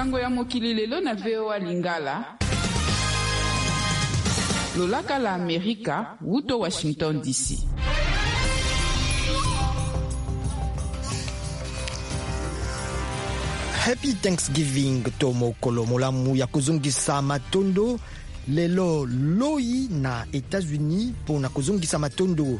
sango ya mokili lelo na VOA Lingala. Lolaka la Amerika, wuto Washington DC. Happy Thanksgiving to mokolo molamu ya kuzungisa matondo lelo loi na États-Unis pour na kuzungisa matondo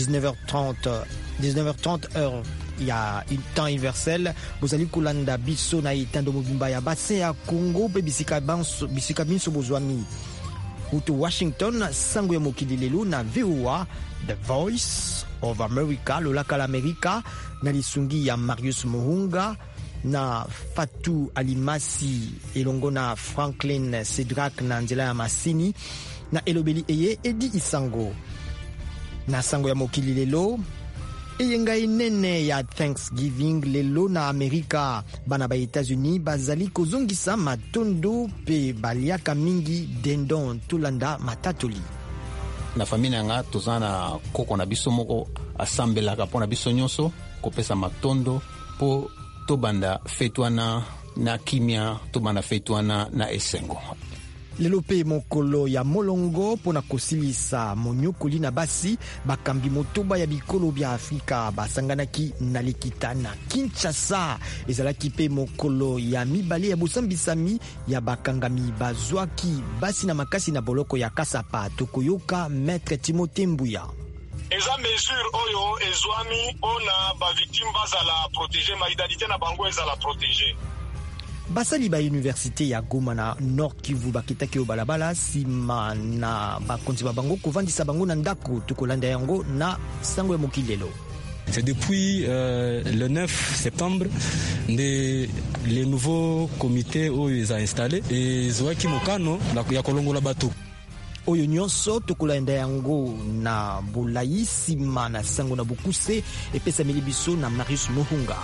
19h30 heure ya temps universel bozali kulanda biso na itando mobimba ya bassin ya Congo pe bisika binso bozwami uto Washington sango ya mokili lelo na VOA The Voice of America lolaka la Amerika na lisungi ya Marius Muhunga na Fatou Alimasi elongo na Franklin Cedrak na nzela ya masini na elobeli eye Edi Isango na sango ya mokili lelo eyenga inene ya Thanksgiving lelo na Amerika bana ba États-Unis bazali kozongisa matondo pe baliaka mingi dendon tulanda matatoli na familia nga tozana koko na biso moko asambelaka pona biso nyonso kopesa matondo po tobanda fetwana na kimia tobanda fetwana na esengo lelo pe mokolo ya molongo pona kosilisa monyokoli na basi bakambi motoba ya bikolo bya Afrika basanganaki na likita na Kinshasa ezalaki pe mokolo ya mibale ya bosambisami ya bakangami bazwaki basi na makasi na boloko ya Kasapa tokoyoka Maître Timothée Mbuya. Eza mesure oyo ezwami ona ba victime bazala protéger ma identité na bango ezala protéger. Basali ba université ya Goma na Nord Kivu bakitaki o balabala sima na bakonzi bango kovandisa bango na ndako tukolanda yango na sango ya mokilelo. C'est depuis le 9 septembre les nouveaux comités oyo ils ont installé et zoaki mokano ya kolongola bato oyo nyonso tokolanda yango na bolayi sima na sango na bokuse epesa milibiso na Marius Muhunga.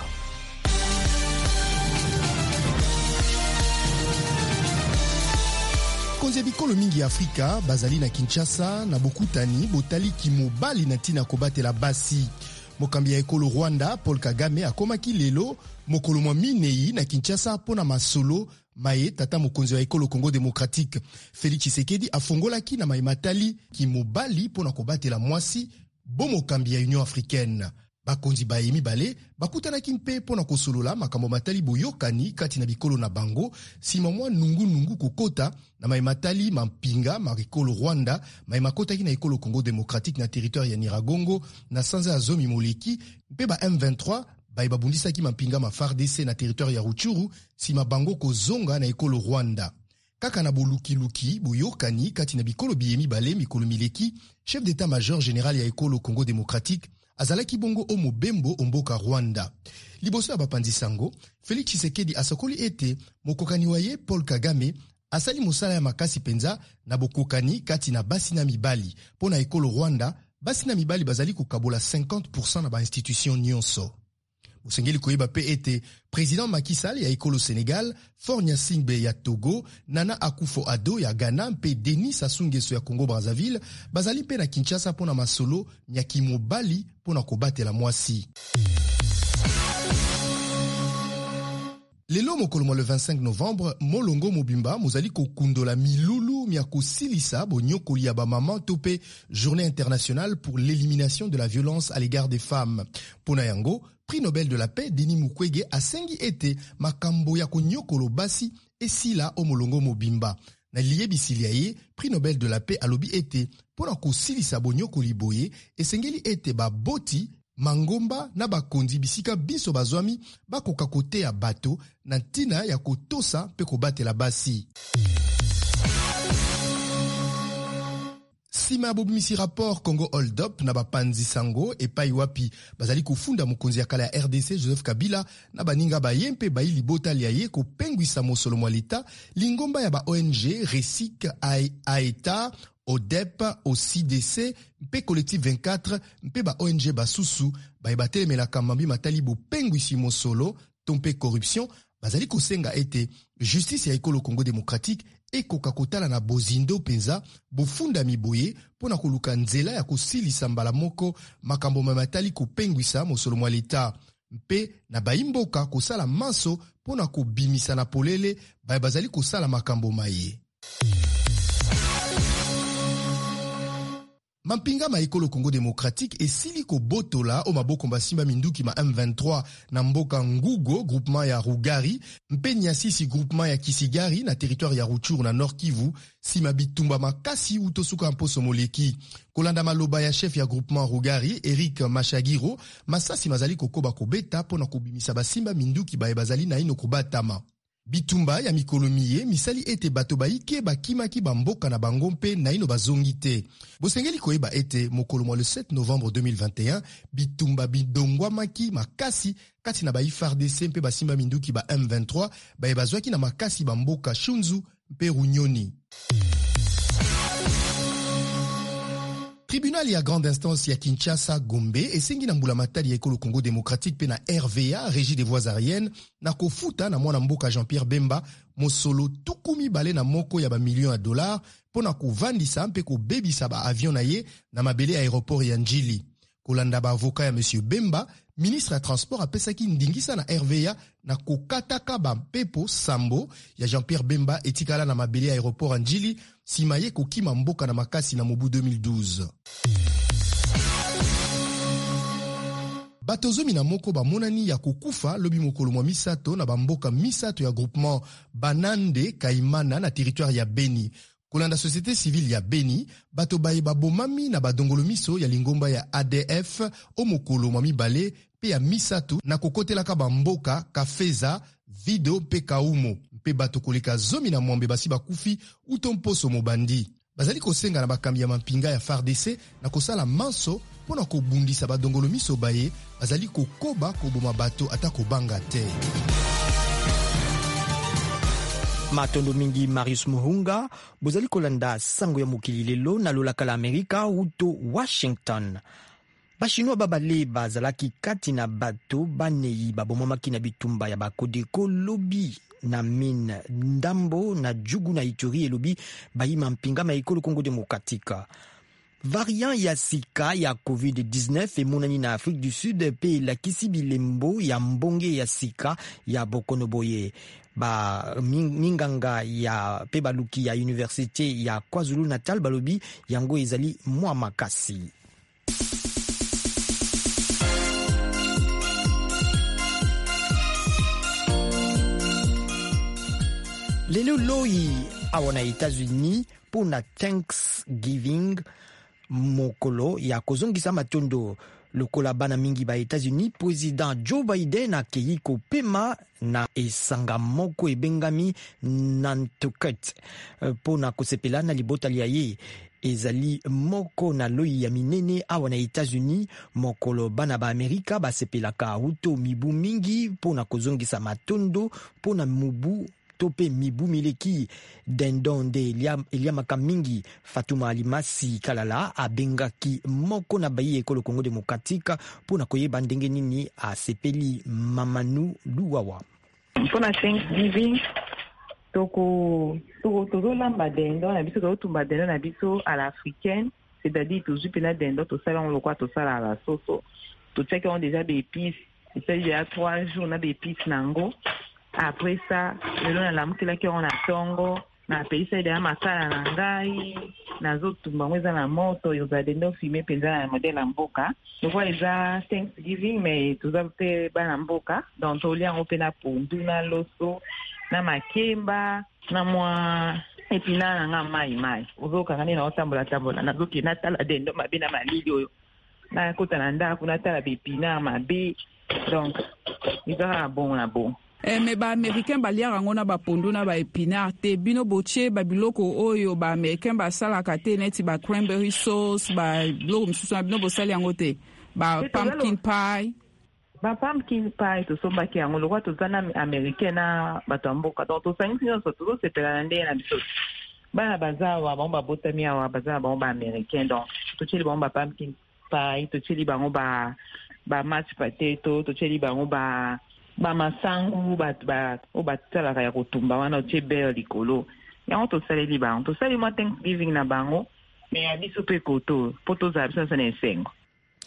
Konzi bikolo mingi Afrika bazali na Kinshasa na bokutani botali kimobali na tina kobatela basi. Mokambi ya ekolo Rwanda Paul Kagame akomaki lelo mokolo mwa minei na Kinshasa pona masolo maye tata mokonzi wa ekolo Congo Démocratique Félix Tshisekedi afongolaki na maimatali kimobali pona kobatela mwasi bo mokambi ya Union Africaine. Bakonzi baye mibale bakutanaki mpe pona kosolola makambo matali boyokani kati na bikolo na bango sima mwa nungu kokota na maimatali mampinga marikolo Rwanda maimakotaki na ekolo Congo Démocratique na territoire ya Nyiragongo na sanza ya zomi moleki mpe ba M23 babundisaki mampinga ma FARDC na territoire ya Rutshuru sima bango kozonga na ekolo Rwanda. Kaka na boluki boyokani kati na bikolo biye mibale mikolo mileki chef d'état-major général ya ekolo Congo Démocratique azalaki bongo o mobembo omboka Rwanda. Liboso ya bapanzi sango, Félix Tshisekedi asokoli ete mokokani waye Paul Kagame asali mosala ya makasi penza na bokokani kati na basi na mibali. Pona ekolo Rwanda, basi na mibali bazali kokabola 50% na ba institution nyonso. Musengeli koyeba pe ete président Macky Sall ya ekolo Sénégal, Faure Gnassingbé ya Togo, Nana Akufo-Addo ya Ghana mpe Denis Sassou Nguesso ya Congo Brazzaville bazali pe na Kinshasa pona masolo nyaki mobali pona kobatela mwasi. Lelo mokolo le 25 novembre, molongo mobimba mozali kokundola milulu mia kosilisa bonyokoli ya ba maman tope journée internationale pour l'élimination de la violence à l'égard des femmes. Pona yango, prix Nobel de la paix Denis Mukwege asengi ete makambo ya konyokolo basi esila o molongo mobimba. Na liyebisili ya ye, prix Nobel de la paix alobi ete pona kosilisa bonyokoli boye esengeli ete ba boti mangomba na bakonzi bisika biso bazwami bakoka kote ya bato na ntina ya kotosa pe kobatela basi. Sima bobimisi rapport Congo Hold Up na bapanzi sango epai wapi bazali kufunda mokonzi ya kala ya RDC Joseph Kabila na baninga bayempe bayi libota liaye kopengwisa mosolo mwa leta lingomba ya ba ONG Resik Aeta ODEP, OCDC, mpe Collectif 24, mpe ba ONG basusu, ba ebatelemela kamambi matali bo pengwisi mosolo, tompe corruption, bazali kosenga ete justice ya ekolo Congo Démocratique ekoka kotala na bozindo penza bofunda miboye pona koluka nzela ya kosilisa mbala moko makambo mamatali kopengwisa mosolo mwa leta. mpe na baimboka kosala maso pona kobimisa na polele bazali kosala makambo maye. Mampinga maekolo Congo démocratique esili kobotola o maboko basimba minduki ma M23 na mboka Ngugo groupement ya Rugari mpe Nyasisi groupement ya Kisigari na territoire ya Rutshuru na Nord Kivu sima bitumba makasi utosuka mposo moleki. Kolanda maloba ya chef ya groupement Rugari Eric Mashagiro masasi mazali kokoba kobeta pona kobimisa basimba minduki bazali na ino kobatama. Bitumba ya mikolomiye misali ete bato baike bakimaki bamboka na bango mpe na ino bazongi te. Bosengeli koyeba ete mokolo mwa le 7 novembre 2021 bitumba bidongwamaki makasi kati na ba FARDC mpe basimba minduki ba M23 bazwaki na makasi bamboka Shunzu mpe Runyoni. Tribunal ya grande instance ya Kinshasa Gombe esengi na mbula matali ya ekolo Congo démocratique pe na RVA Régie des voies aériennes na kofuta na mwana mboka Jean-Pierre Bemba mosolo tukumi bale na moko ya ba millions ya dollars pona kovandisa mpe kobebisa ba avion na ye na mabele aéroport ya Njili. Kolanda ba avocat ya monsieur Bemba, ministre ya transport apesaki ndingisa na RVA na kokataka ba mpepo sambo ya Jean-Pierre Bemba etikala na mabele aéroport ya Njili sima ye kokima mboka na makasi na mobu 2012. Batozomi na moko bamonani ya kukufa lobi mokolo mwa misato na bamboka misato ya groupement Banande Kaimana na territoire ya Beni. Kolanda société civile ya Beni, bato baye babomami na badongolo miso ya lingomba ya ADF o mokolo mwa mibale pe ya misato na kokotelaka bamboka Kafeza, Vido pe Kaumo. Mpe bato koleka zomi na mwambe basi bakufi utomposo mobandi. Bazali kosenga na bakambi ya mampinga ya FARDC na kosala manso pona kobundisa badongolo miso baye bazali kokoba koboma bato ata kobanga te. Matondo mingi Marius Muhunga, bozali kolanda sango ya mokili lelo na lolaka la Amerika uto Washington. Bashinois babale bazalaki kati na bato banei babomamaki na bitumba ya bakodeko lobi na mine ndambo na jugu na Ituri elobi bayima mpinga maekolo Congo démocratique. Variant ya sika ya COVID-19 emonani na Afrique du Sud pe la kisi bilembo ya mbonge ya sika ya Bokonoboye. Ba minganga ya pe baluki ya Université ya KwaZulu Natal balobi yango ezali mwa makasi. Lelo loi awana États-Unis pour na Thanksgiving mokolo ya kozongisa matondo lokola bana mingi ba États-Unis. Président Joe Biden akei kopema na esanga moko ebengami Nantucket pona kosepela na libotali ya ye ezali moko na loi ya minene awa na États-Unis. Mokolo bana ba Amerika basepelaka uto mibu mingi pona kozongisa matondo pona mubu tope mibu mileki dendonde eliamaka mingi. Fatuma Alimasi Kalala abengaki moko na bayi ekolo Congo démocratique pona koyeba ndenge nini asepeli Mamanu Luwawa. Pona Thanksgiving tozolamba dendo na biso totumba dendo na biso à l'africaine, c'est-à-dire tozwi na dendo tosala on lokwa tosala à la soso totiaki on déjà des épices, c'est-à-dire il y a 3 jours na des épices nango. Après ça, lelo na lamukelaki on a tongo na peisa ide ya makala na ngai na zotumba mweza na moto yoza dendo fime penza na modèle ya mboka. Donc eza Thanksgiving mais toza pe bana mboka donc tolia on pe na pondu na loso na makemba na mwa epina na nga mai ozoka ngani na otambola na zoki na tala dendo mabe na malili oyo na kota na ndako na tala bepina mabe donc eza bon na bon. Me ba américain baliaka ngo na bapondu na ba épinard te bino boche ba biloko oyo ba américain basalaka te neti ba cranberry sauce ba biloko misusu na bino bosali yango te ba pumpkin pie. Ba pumpkin pie tosombaki yango lokwa tozana américain na bato ya mboka donc tosangisi nyonso tozosepela na ndenge na biso bana baza awa bango babotami awa baza bango ba américain donc totyeli bango ba pumpkin pie totyeli bango ba mashed potato totyeli bango ba masangu batalaka ya kotumba wana otie beurre likolo yango tosaleli bango tosali mwa Thanksgiving na bango mais ya biso mpe koto po tozala biso na esengo.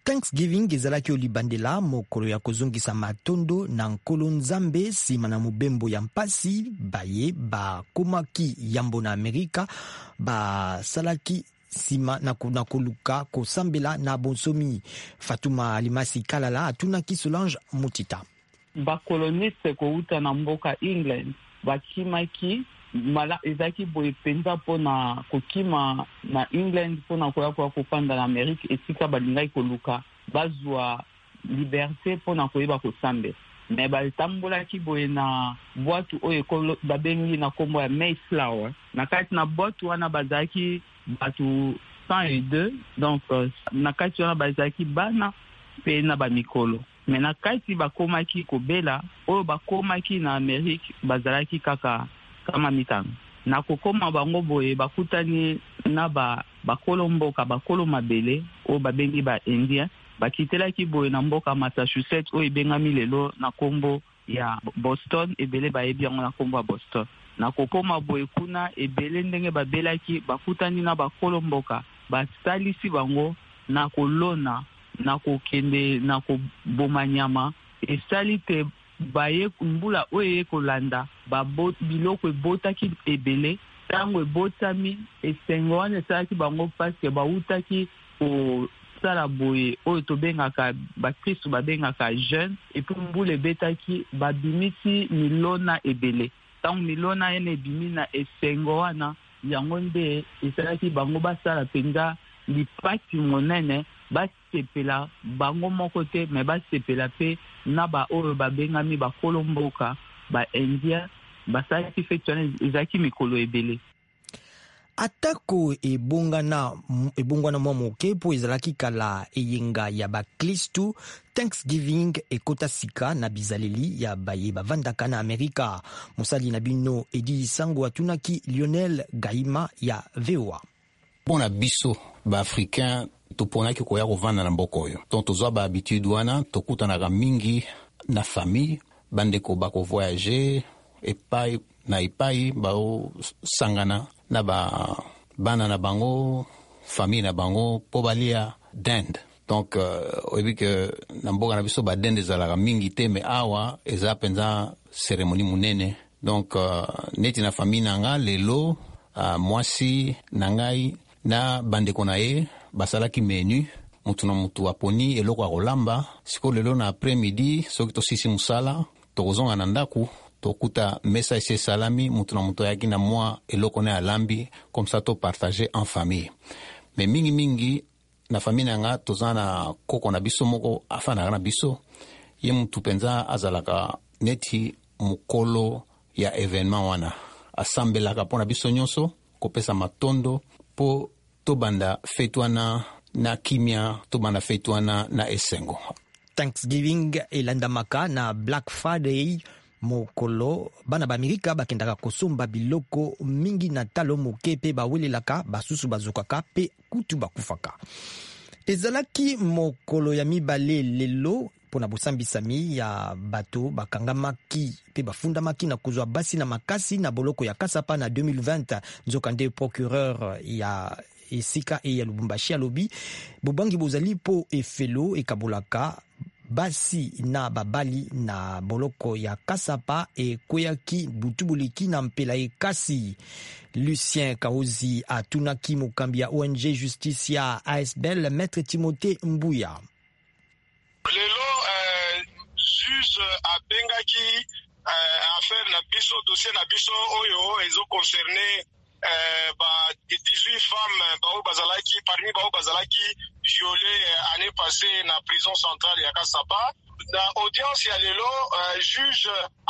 Thanksgiving ezalaki olibandela mokolo ya kozongisa matondo na nkolo nzambe nsima na mobembo ya mpasi baye bakomaki yambo na Amerika basalaki nsima na koluka kosambela na bonsomi. Fatuma Alimasi Kalala atunaki Solange Mutita. Bakoloniste kouta na mboka England bakimaki mala ezaki boye penza mpona kokima na England mpona koya kopanda na Amerika esika balingaki koluka bazwa liberté mpona koyeba kosambe. Me batambolaki boye na boîte oyo babengi na kombo ya Mayflower. Na kati na boîte wana bazalaki batu 102, donc na kati wana bazalaki bana pe na bamikolo. Me na kati bakomaki kobela oyo bakomaki na Amerika bazalaki kaka kama mitano. Na kokoma bango boye bakutani na bakolo mboka bakolo mabele oyo babengi ba Indien bakitelaki boye na mboka Massachusetts oyo ebengami lelo na kombo ya Boston, ebele bayebi yango na kombo ya Boston. Na kokoma boye kuna ebele ndenge babelaki bakutani na bakolo mboka basalisi bango na kolona na kokende na koboma nyama esali te baye mbula oyo kolanda biloko ebotaki ebele tango ebotami esengo wana esalaki bango paske bautaki kosala boye oyo tobengaka bakristu babengaka jeune epuis mbula ebetaki babimisi milona ebele tango milona ene ebimi na esengo wana yango nde esalaki bango basala mpenza lipati monene basepela bango moko te me basepela pe na oyo babengami bakolo mboka ba India basalaki feti wana ezalaki mikolo ebele. Atako ebongwana mwa moke po ezalaki kala eyenga ya baklistu, Thanksgiving ekota sika na bizaleli ya baye bavandaka na Amerika. Mosali na bino Edi Sango atunaki Lionel Gaima ya VOA. Bona biso ba africain toponaki koya kovanda na mboka oyo. Donc tozwa ba habitude wana tokutanaka mingi na famille bandeko bako voyager epai na epai bao sangana na bana na bango famille na bango po balia dinde. Donc oyebi ke na mboka na biso ba dinde ezalaka mingi te me awa eza penza cérémonie munene. Donc neti na famille nanga lelo mwasi na ngai na bandeko na ye basalaki menu mutu na mutu aponi eloko ya kolamba. Siko lelo na après-midi soki tosisi musala tokozonga na ndaku tokuta mesa esi esalami mutu na mutu ayaki na mwa eloko na alambi comme ça to partager en famille. Mais mingi na famille nanga toza na koko na biso moko afanaka na biso ye mutu penza azalaka neti mukolo ya événement wana asambelaka mpona biso nyonso kopesa matondo po tobanda fetwana na kimia tobanda fetwana na esengo. Thanksgiving elandamaka na Black Friday mokolo bana ba Amerika bakendaka kosomba biloko mingi na talo moke pe bawelelaka basusu bazokaka pe kutu bakufaka. Ezalaki mokolo ya mibale lelo pona bosambisami ya bato bakangamaki pe bafundamaki na kozwa basi na makasi na boloko ya Kasapa na 2020. Nzokande procureur ya esika e ya Lubumbashi alobi bobangi bozali po efelo ekabolaka basi na babali na boloko ya Kasapa e kweyaki butubuliki na mpela ekasi. Lucien Kaozi atunaki mokambi ya ONG Justice ya ASBL Maître Timothée Mbuya. Lelo juge abengaki affaire na biso dossier na biso oyo ezo concerner ba 18 femmes bao bazalaki parmi bao bazalaki violé année passée na prison centrale ya Kasapa. Na audience ya lelo juge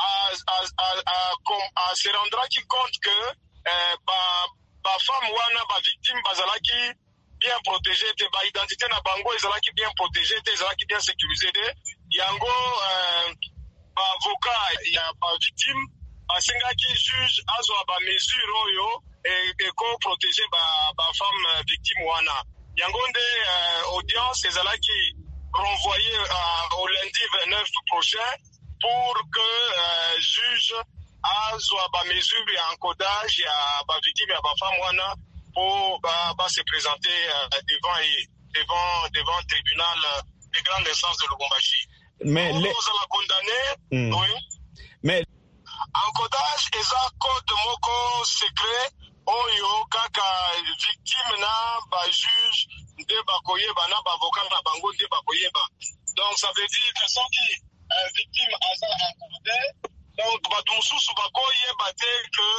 a se rendraki compte que ba femme wana ba victime bazalaki bien protégé te ba identité na bango ezalaki bien protégé te ezalaki bien sécurisé te yango ba avocat ya ba victime basengaki juge azwa ba mesure oyo eko protéger ba femme victime wana yango nde audience ezalaki renvoyé au lundi 29 prochain pour que juge azwa ba mesure ya encodage ya ba victime ya ba femme wana pour ba se présenter devant ye. devant le tribunal de grande instance de Lubumbashi. Mais on a condamné, oui. Mais encodage eza code moko secret oyo kaka victime na ba juge nde bakoyeba na ba avocat na bango nde bakoyeba. Donc ça veut dire que soki victime aza encodé, donc bato mosusu bakoyeba te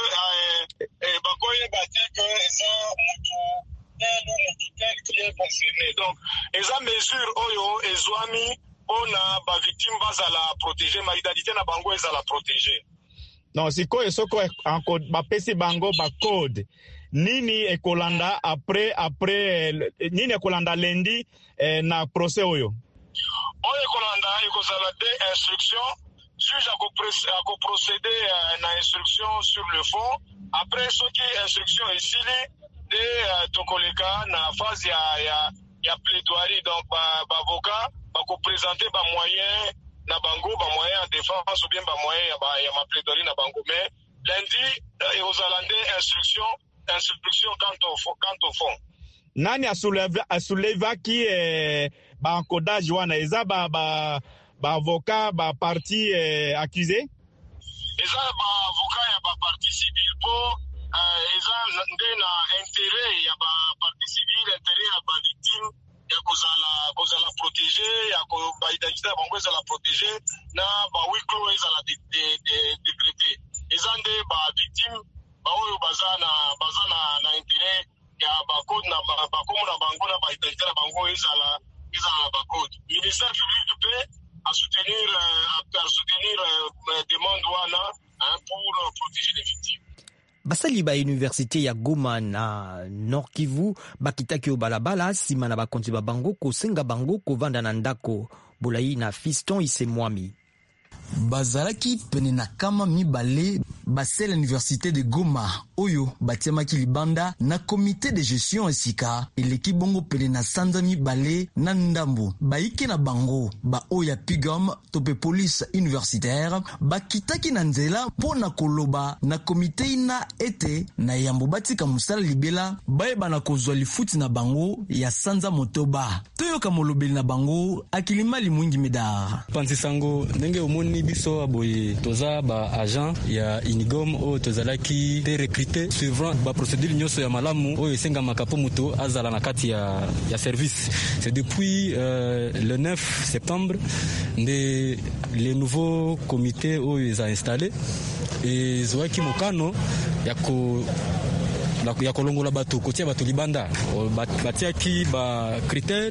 que eza mutu tel qui est concerné. Donc eza mesure oyo ezwami ona ba victime bazala protéger, ma identité na bango ezala protéger. Non, sikoyo soko bapesi bango ba code nini ekolanda après nini ekolanda lundi na procès oyo ekolanda ekozala de instruction, juge ako procéder na instruction sur le fond. Après soki instruction esili de tokoleka na phase ya plaidoirie. Donc ba avocat bako présenter ba moyen na bango, ba moyen de défense ou bien ba moyen ya ma plaidoirie na bango. Mais lundi ekozala de instruction quant au fond. Nani asoulevaki ba encodage wana eza ba avocat ba parti accusé? Eza ba avocat ya ba parti civil po eza nde na intérêt ya ba parti civil, intérêt ya ba victime ya kozala protégé, ya ba identité ya bango ezala protégé, na ba huis clos ezala décrété. Eza nde ba victime ba oyo baza na intérêt ya ba code na ba komo na bango na ba identité na bango ezala na ba code. Ministère public de paix à soutenir demande wana pour protéger les victimes. Basali ba université ya Goma na Nord Kivu bakitaki obalabala sima na bakonzi ba bango kosenga bango kovanda na ndako. Bolai na Fiston Isemwami. Bazalaki pene na kama mibale basela université de Goma oyo batiamaki libanda na comité de gestion esika eleki bongo pene na sanza mibale na ndambo baike na bango ba oya pigom tope police universitaire bakitaki na nzela pona koloba na comité ina ete na yambo batika musala libela bayeba na kozwa lifuti na bango ya sanza motoba toyoka molobeli na bango akilimali mwingi medar Panzisango ndenge omoni biso aboye toza ba agent ya Unigom o tozalaki te recruter suivant ba procédure nyonso ya malamu o esenga makapo muto azala na kati ya service. C'est depuis le 9 septembre les nouveaux comités o ils ont installé et zoaki mokano ya kolongola bato kotia bato libanda batiaki ba critère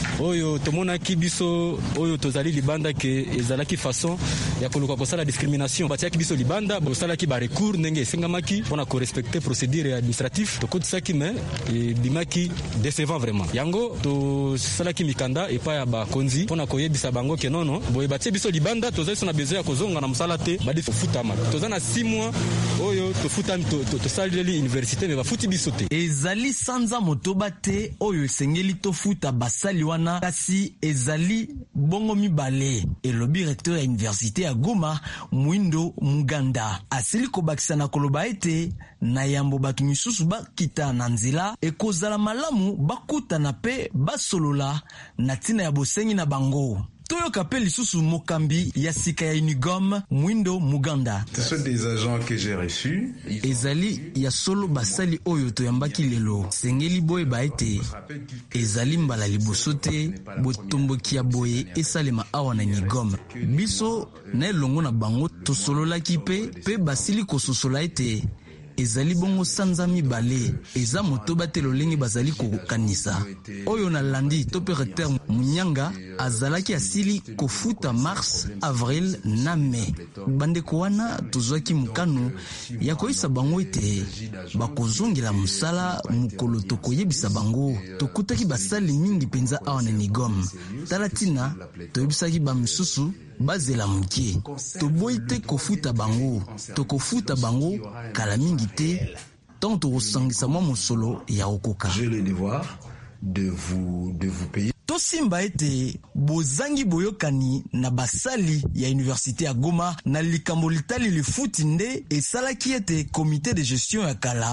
oyo tomonaki biso oyo tozali libanda ke ezalaki façon ya koluka kosala discrimination batiaki biso libanda bosalaki ba recours ndenge esengamaki mpona korespecter procédure administratif tokotisaki mais bimaki décevant vraiment yango tosalaki mikanda epai ya bakonzi mpona koyebisa bango ke nono boye batie biso libanda tozali so na besoin ya kozonga na mosala te badi tofutama toza na 6 mois oyo tofutami tosaleli université me bafuti biso te ezali sanza motoba te oyo esengeli tofuta basali wana kasi ezali bongo mibale elobi recteur ya université ya Goma Mwindo Muganda asili kobakisa na koloba ete na yambo bato misusu bakita na nzela ekozala malamu bakuta na pe basolola na tina ya bosengi na bango. Toyoka pe lisusu mokambi ya sika ya Unigom Mwindo Muganda. Ce sont des agents que j'ai reçus. Ezali ya solo basali oyo toyambaki lelo. Sengeli boye baete. Ezali mbala liboso te botomboki ya boye esalema awa na Unigom. Biso na elongo na bango tosololaki pe basili kososola ete ezali bongo sanza mibale eza motoba te lolenge bazali kokanisa oyo na landi tope recteur Munyanga azalaki asili kofuta mars avril na mai bandeko wana tozwaki mukano ya koyisa bango ete bakozongela musala mukolo tokoyebisa bango tokutaki basali mingi penza awa na Unigom talatina toyebisaki bamisusu bazela mukie toboyi te kofuta bango tokofuta bango kala mingi te tant tokosangisa mwa mosolo ya okoka. J'ai le devoir de vous payer. Tosimba ete bozangi boyokani na basali ya université ya Goma na likambo litali lifuti nde esalaki ete comité de gestion ya kala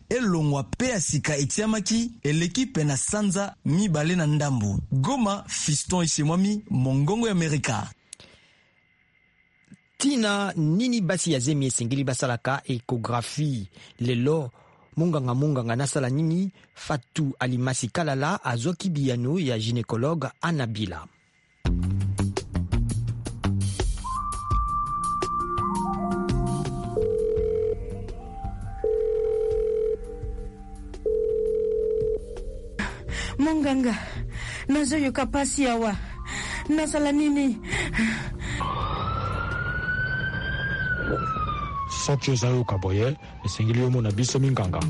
elongwa pe ya sika etiamaki eleki pe na sanza mibale na ndambu. Goma, Fiston Isemwami, Mongongo ya Amerika. Tina nini basi ya zemi esengeli basalaka ekografi lelo munganga nasala nini? Fatu Alimasi Kalala azwaki biyano ya gynécologue Anabila. Munganga, nazoyoka pasi awa. Nasala nini? Soki ozayoka boye, esengeli omona biso minganga.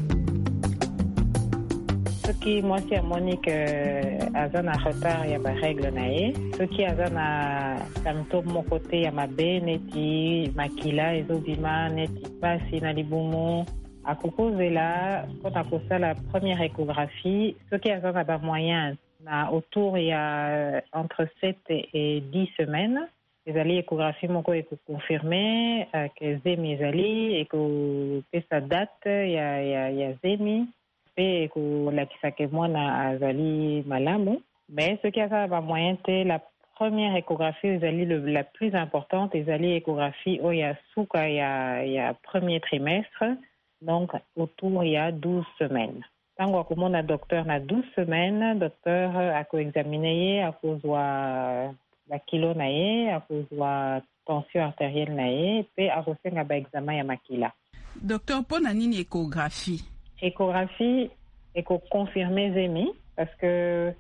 Soki mwasi amoni aza na retard ya barègle na ye, soki aza na symptôme moko te ya mabe neti makila ezobima neti pasi na libumu, akokozela mpona kosala première échographie. Soki aza na bamoyen na autour ya entre 7 et 10 semaines, ezali échographie moko ekokonfirme ke zemi ezali, ekopesa date ya zemi pe ekolakisa ke mwana azali malamu. Mais soki aza na bamoyen te, la première échographie ezali la plus importante, ezali échographie oyo ya suka ya premier trimestre, donc autour ya 12 semaines. Tango akomona docteur na 12 semaines, docteur akoexamine ye, akozwa bakilo na ye, akozwa tension artérielle na ye, pe akosenga baexamen ya makila. Docteur, mpona nini échographie? Échographie ekokonfirme zemi, parce que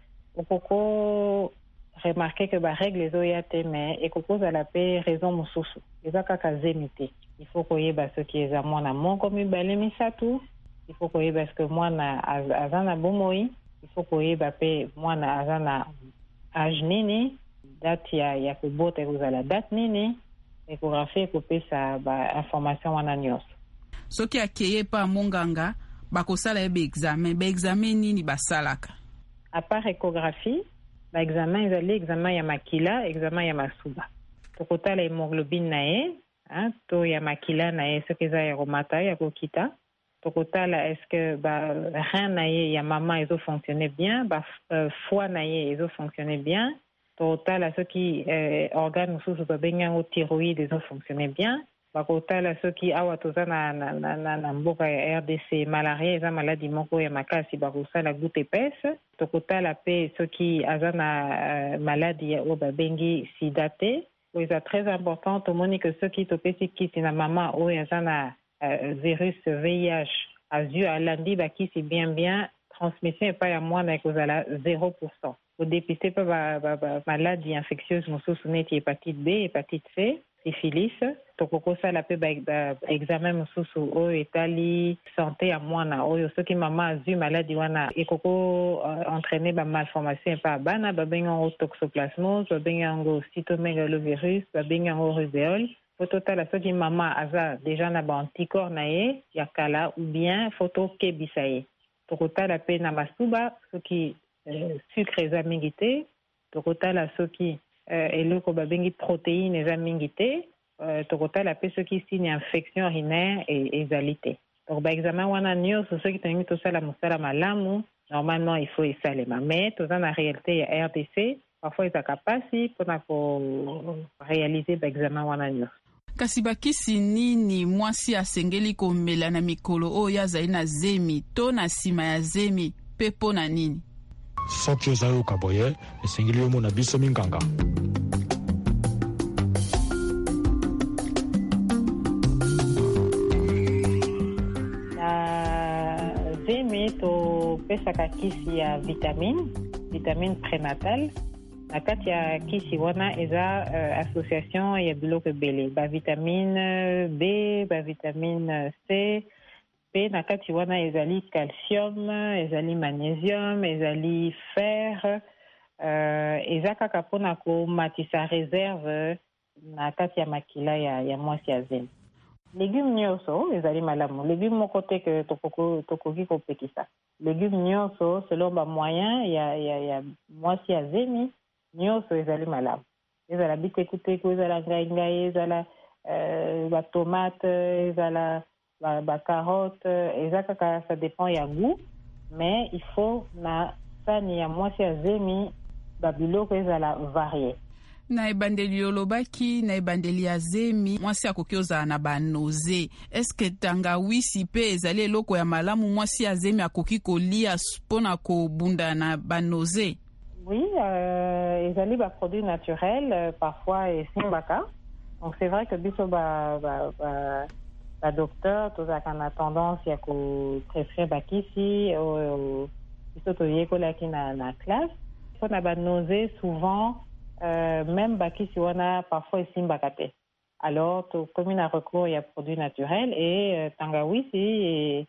okoko remarquer que barègle ezoya te, mais ekokozala pe raison mosusu. Eza kaka zemi te. Il faut koyeba soki eza mwana moko mibale misatu, il faut koyeba que mwana aza na bomoi, il faut koyeba pe mwana aza na âge nini, date ya kobota ekozala date nini, échographie ekopesa information wana nyonso. Soki akeye pa monganga bakosala ye baexamen nini basalaka? À part échographie, baexamen ezali examen ya makila, examen ya masuba. Tokotala hémoglobine na ye, to ya makila na ye soki eza ya komata ya kokita. Tokotala est-ce que rein na ye ya mama ezofonctionne bien, foie na ye ezofonctionne bien. Tokotala soki organe mosusu babengi yango thyroïde ezofonctionne bien. Bakotala soki awa toza na mboka ya RDC, malaria eza maladi moko ya makasi, bakosala goutte épaisse. Tokotala pe soki aza na maladi oyo babengi sida te. C'est très important. Tomoni que ceux qui topesi kisi na mama oyo aza na virus VIH azu alandi bakisi bien transmission epai ya mwana ekozala 0%. Kodepiste pe maladie infectieuse mosusu neti hépatite B, hépatite C, syphilis. Tokokosala pe examen mosusu oyo etali santé ya mwana oyo soki mama azu maladi wana ekoko entraîner malformation epai bana babengi yango toxoplasmose, babengi yango cytomegalovirus, babengi yango rubéole. Fototala soki mama aza deja na anticorps na ye ya kala ou bien foto kebisa ye. Tokotala pe na masuba soki sucre eza mingi te. Tokotala soki eloko babengi protéine eza mingi te. Tokotala pe soki signe infection urinaire ezali te. Donc examen wana nyonso soki tolingi tosala mosala malamu, normalement il faut esalema. Mais toza na réalité ya RDC, parfois ezaka pasi mpona korealize examen wana nyonso. Kasi bakisi nini mwasi asengeli komela na mikolo oyo azali na zemi to na nsima ya zemi pe mpona nini? Soki ozayoka boye, esengeli omona biso minganga. Na zemi topesaka kisi ya vitamine prénatale. Na kati ya kisi wana eza association ya biloko ebele, vitamine B, vitamine C, pe na kati wana ezali calcium, ezali magnesium, ezali fer, eza kaka mpona komatisa réserve na kati ya makila ya mwasi ya zemi. Légume nyonso ezali malamu, légume moko te ke tokoki kopekisa. Légume nyonso selon bamoyen ya mwasi ya zemi, nyonso ezali malamu. Ezala bitekuteku, ezala ngai, ezala batomate, ezala ba carotte eza kaka ça dépend ya goût, mais il faut na sani ya mwasi ya zemi babiloko ezala varié. Na ebandeli olobaki na ebandeli ya zemi mwasi akoki ozala na banose. Eske tangawisi pe ezali eloko ya malamu mwasi ya zemi akoki kolia mpona kobunda na banose? Oui, ezali ba produits naturels parfois esimbaka. Donc c'est vrai que biso ba docteur tozaka na tendance ya ko prescrire bakisi biso toyekolaki na classe. Mpona banose souvent même bakisi wana parfois esimbaka te. Alors tokomi na recours ya produits naturels et tangawisi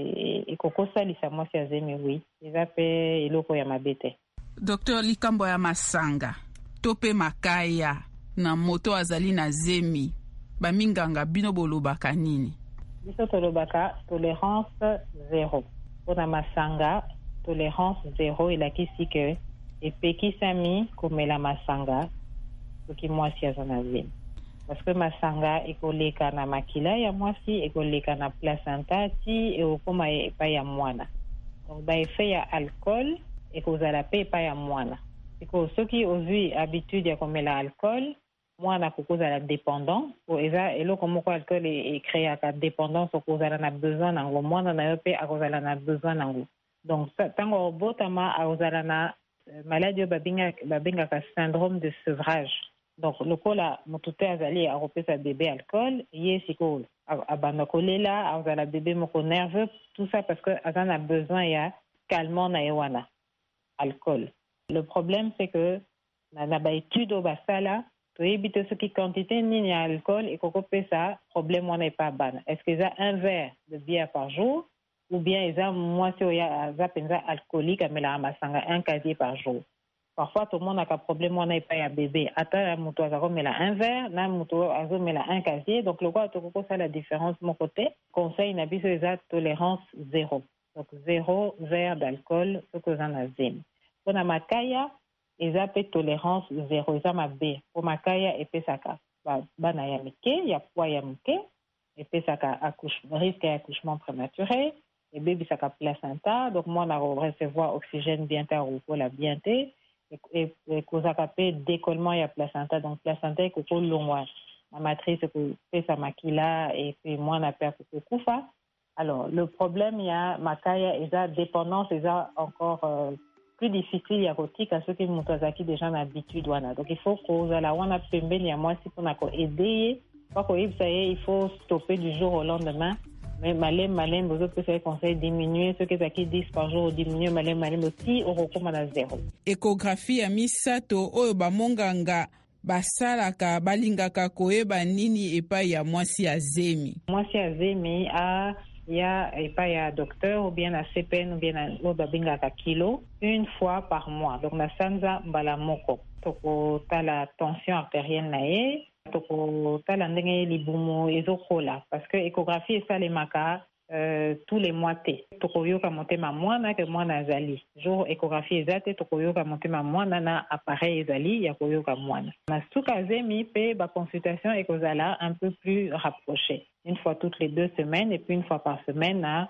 ekokosalisa mwasi ya zemi, oui eza pe eloko ya mabe te. Docteur, likambo ya masanga to pe makaya na moto azali na zemi baminganga bino bolobaka nini? Biso tolobaka tolérance zéro. Mpona masanga tolérance zéro elakisi ke epekisami komela masanga soki mwasi aza na zemi, parce que masanga ekoleka na makila ya mwasi, ekoleka na placenta ti ekokoma epai ya mwana. Donc baeffet ya alcool ekozala pe epai ya mwana. Siko soki ozwi habitude ya komela alcool, mwana kokozala dépendant. Eza eloko moko alcool ekreaka dépendance, okozala na besoin nango, mwana na yo pe akozala na besoin nango. Donc tango obotama akozala na maladie babengaka syndrome de sevrage. Donc lokola motu te azali akopesa bébé alcool, ye siko abanda kolela, akozala bébé moko nerveux, tout ça parce que azana a besoin ya calmant na ewana alcool. Le problème c'est que na ba étude au basala to éviter ce qui quantité ni alcool et kokopesa problème wana pas bana. Est-ce que ça un verre de bière par jour ou bien ça moi si ya za penza alcoolique amela masanga un casier par jour. Parfois tout le monde a un problème wana pas ya bébé. Ata muto azomela un verre, na muto azomela un casier. Donc le quoi to kokosa la différence mon côté. Conseil na biso eza tolérance zéro. Donc 0 verre d'alcool ce que j'en a zim. Pour makaya eza pe tolérance zéro eza mabe. Pour makaya epesaka bana ya mike ya poids ya mike epesaka risque ya accouchement prématuré et bébé saka placenta. Donc moi na recevoir oxygène bien tard ou la bien té et kozaka pe décollement ya placenta. Donc placenta ko longwa la matrice ko pesa makila et puis moi na perte ko kufa. Alors le problème ya makaya eza dépendance eza encore plus difficile à rotique à ceux qui m'ont déjà l'habitude wana. Donc il faut que la wana pembeni ya mwasi pour nako aider pas que il faut stopper du jour au lendemain. Mais malem vous autres que conseil diminuer ceux qui 10 par jour diminuer malem aussi on recommande à 0. Échographie ya misato oyo bamonganga basalaka balingaka koyeba nini epai ya mwasi ya zemi. Mwasi ya zemi a ya pas ya docteur ou bien à CPN ou bien à babingaka kilo une fois par mois. Donc na sanza mbala moko toko tala tension artérielle nae toko tala ndenge libumu ezokola parce que échographie ça les maka tous les mois te tokoyoka motema mwana ke mwana azali jour échographie ezate tokoyoka motema mwana na appareil ezali ya koyoka mwana na suka zemi pe ba consultation ekozala un peu plus rapprochée une fois toutes les 2 semaines et puis une fois par semaine na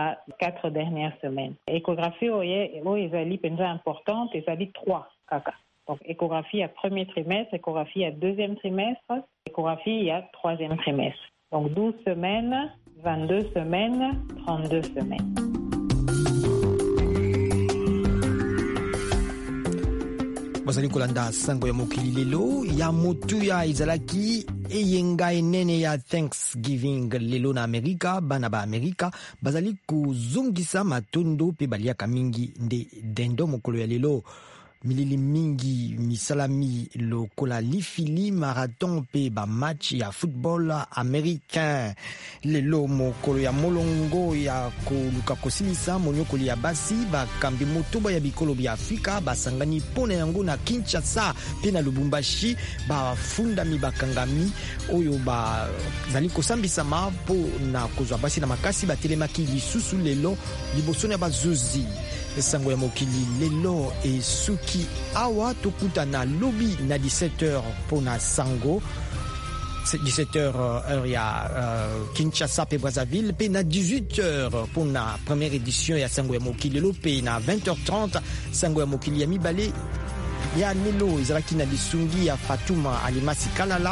4 dernières semaines. Échographie ezali penza importante ezali 3 kaka. Donc échographie à premier trimestre, échographie à deuxième trimestre, échographie à troisième trimestre. Donc 12 semaines, 22 semaines, 32 semaines. Bazali kolanda sango ya mokili lelo ya motu ya izalaki eyenga enene ya Thanksgiving lelo na Amerika. Bana ba Amerika bazali kuzungisa matondo pe baliaka mingi nde dendo mokolo ya lelo. Milili mingi misalami lokola lifili marathon pe ba match ya football américain lelo mokolo ya molongo ya koluka kosilisa monyokoli ya basi bakambi motoba ya bikolo bya Afrika basangani pona yango na Kinshasa pe na Lubumbashi bafundami bakangami oyo bazali kosambisama po na kozwa basi na makasi batelemaki lisusu lelo liboso na bazuzi. Sango ya mokili lelo esuki awa tokuta na lobby na 17h pona sango 17h heure ya Kinshasa pe Brazzaville, pe na 18h pour na première édition ya sango ya mokili lo, pe na 20h30 sango ya mokili ya mibale ya lelo ezalaki na lisungi ya Fatuma Alimasi Kalala